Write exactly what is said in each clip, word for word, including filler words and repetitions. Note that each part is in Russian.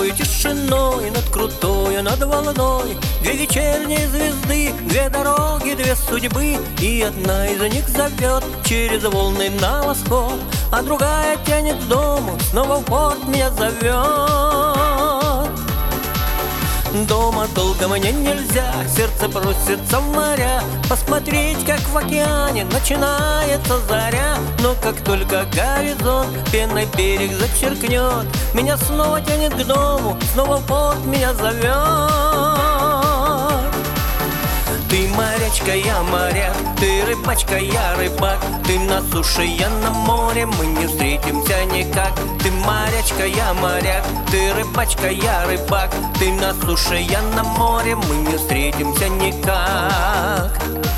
ночной тишиной, над крутой, над волной. Две вечерние звезды, две дороги, две судьбы, и одна из них зовет через волны на восход, а другая тянет к дому, снова в порт меня зовет. Дома долго мне нельзя, сердце просится в моря, посмотреть, как в океане начинается заря. Но как только горизонт пеной берег зачеркнет, меня снова тянет к дому, снова в порт меня зовет. Ты морячка, я моряк, ты рыбачка, я рыбак. Ты на суше, я на море, мы не встретимся никак. Ты морячка, я моряк, ты рыбачка, я рыбак. Ты на суше, я на море, мы не встретимся никак.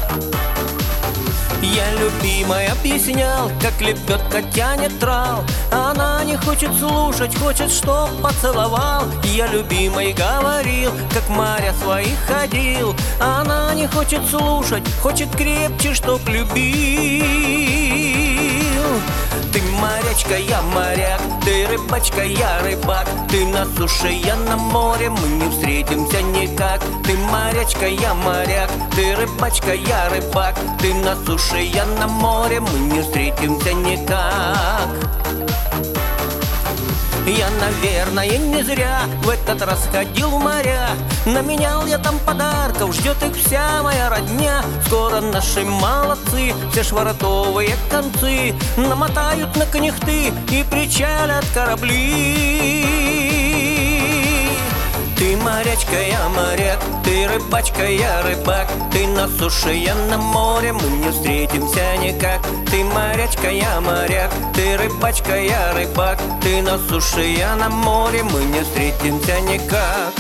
Я любимой объяснял, как лебедка тянет трал. Она не хочет слушать, хочет, чтоб поцеловал. Я любимой говорил, как моря своих ходил. Она не хочет слушать, хочет крепче, чтоб любил. Ты морячка, я моряк, ты рыбачка, я рыбак. Ты на суше, я на море, мы не встретимся никак. Ты морячка, я моряк, ты рыбачка, я рыбак. Ты на суше, я на море, мы не встретимся никак. Я, наверное, не зря в этот раз ходил в моря. Наменял я там подарков, ждет их вся моя родня. Скоро наши молодцы, все швартовые концы намотают на кнехты и причалят корабли. Ты морячка, я моряк, ты рыбачка, я рыбак. Ты на суше, я на море, мы не встретимся никак. Ты морячка, я моряк, ты рыбачка, я рыбак. Ты на суше, я на море, мы не встретимся никак.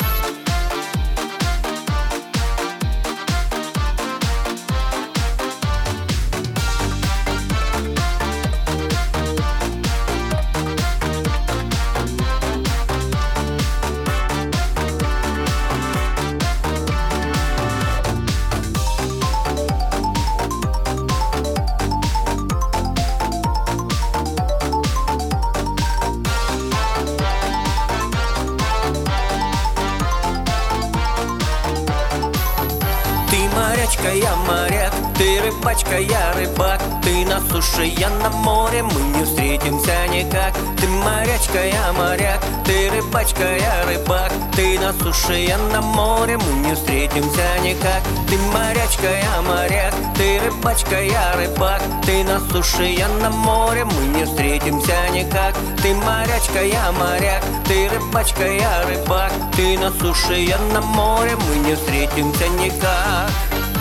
Морячка, я моряк, ты рыбачка, я рыбак. Ты на суше, я на море, мы не встретимся никак. Ты морячка, я моряк, ты рыбачка, я рыбак. Ты на суше, я на море, мы не встретимся никак. Ты морячка, я моряк, ты рыбачка, я рыбак. Ты на суше, я на море, мы не встретимся никак. Ты морячка, я моряк, ты рыбачка, я рыбак. Ты на суше, я на море, мы не встретимся никак.